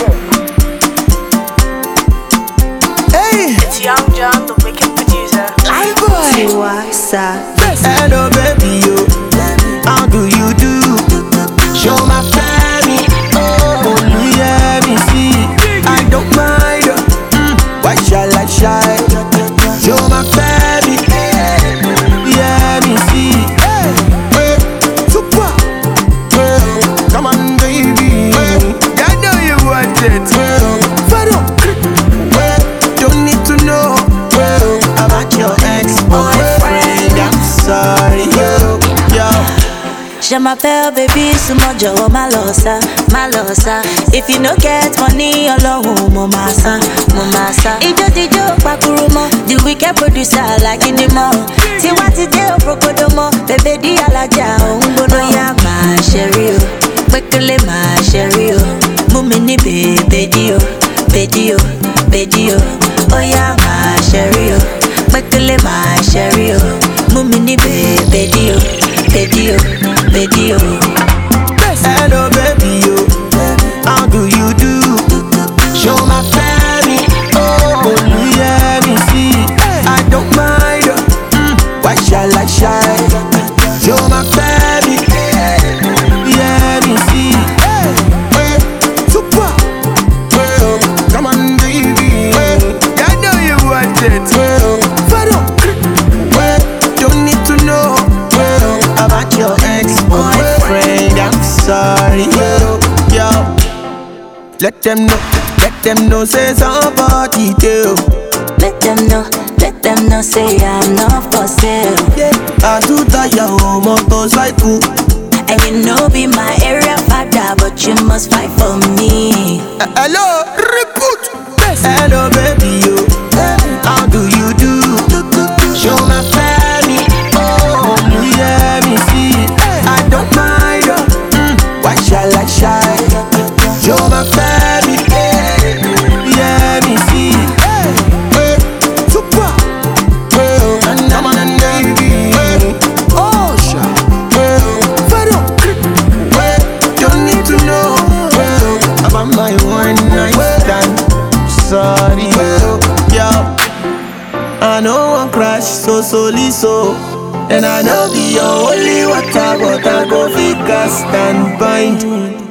Hey, It's Young John, the wicked producer. I boy. Hello baby, yo. How do you do? Show my family. Oh, yeah, me see. I don't mind. Why shall I shy? Show my family. Yeah, me see. Hey, super. Come on, baby. I know you want it. Don't need to know about your ex-boyfriend. I'm sorry, yo. Je m'appelle baby, so much oh my lossa. If you no get money, alone, mo massa. Ijo pakurumo, the wicked producer like in the mall. See what it do, prokodomo, baby di alaja, umbono ya ma sherry o, bekele ma sherry o, mumini baby dio, oh ya ma sherry o, bekele ma sherry o, mumini baby dio. Hello baby, yo. How do you do? Show my family. Oh, yeah, me see. I don't mind. Why shall I shy? Show my family. Yeah, me see. Hey, super. Come on, baby. I know you want it. Don't need to know about your ex-boyfriend. I'm sorry, yo. Let them know, say somebody do. Let them know, say I'm not for sale. Yeah, I do that your motorcycle. And you know be my area father, but you must fight for me. Hello, repeat. Hello, baby, yo. How do you do? Show my family. Oh, yeah, me see. I don't mind. Why shall I shy? Show my family. Yeah, me see. Hey, super. Come on and baby. Oh, sure. Don't need to know about my one night stand. Sorry, yo. I know one crash so. And I know be your only water, but I go fake a stand bind.